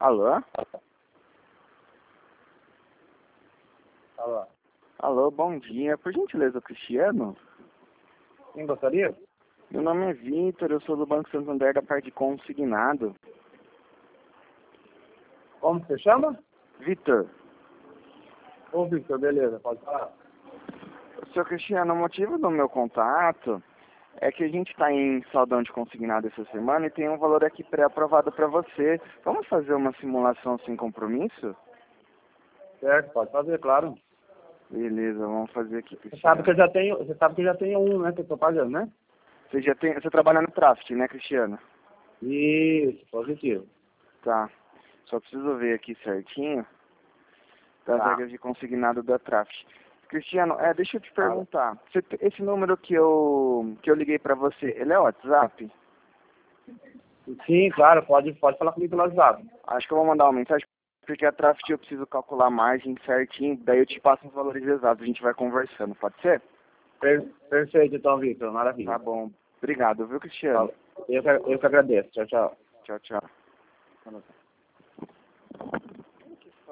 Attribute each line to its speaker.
Speaker 1: Alô?
Speaker 2: Alô?
Speaker 1: Alô, bom dia. Por gentileza, Cristiano?
Speaker 2: Quem gostaria?
Speaker 1: Meu nome é Vitor, eu sou do Banco Santander da parte de consignado.
Speaker 2: Como você chama?
Speaker 1: Vitor,
Speaker 2: Ô, Victor, beleza, pode falar.
Speaker 1: Sr. Cristiano, o motivo do meu contato é que a gente está em saldão de consignado essa semana e tem um valor aqui pré-aprovado para você. Vamos fazer uma simulação sem compromisso?
Speaker 2: Certo, pode fazer, claro.
Speaker 1: Beleza, vamos fazer aqui,
Speaker 2: Você
Speaker 1: Cristiano.
Speaker 2: sabe que eu já tenho um, né, que eu tô pagando, né?
Speaker 1: Você trabalha no Traft, né, Cristiano?
Speaker 2: Isso, positivo.
Speaker 1: Tá. Só preciso ver aqui certinho das
Speaker 2: Tá.
Speaker 1: regras de consignado da Traft. Cristiano, deixa eu te
Speaker 2: Fala.
Speaker 1: perguntar. Esse número que eu liguei para você, ele é WhatsApp?
Speaker 2: Sim, claro, pode falar comigo pelo WhatsApp.
Speaker 1: Acho que eu vou mandar uma mensagem, porque a Traft eu preciso calcular a margem certinho, daí eu te passo os valores exatos, a gente vai conversando, pode ser?
Speaker 2: Perfeito, então, Victor, maravilha.
Speaker 1: Tá bom. Obrigado, viu, Cristiano?
Speaker 2: Eu que agradeço. Tchau, tchau.
Speaker 1: Tchau, tchau.